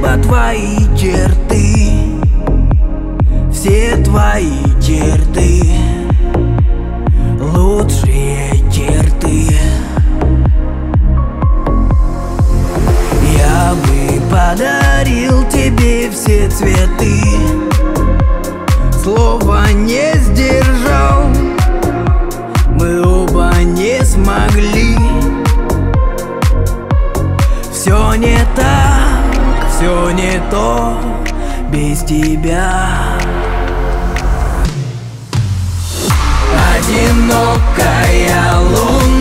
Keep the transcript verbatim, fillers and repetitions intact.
любила твои черты, все твои черты, лучшие черты. Я бы подарил тебе все цветы, слова не сдержал, мы оба не смогли. Все не так, все не то без тебя. Одинокая луна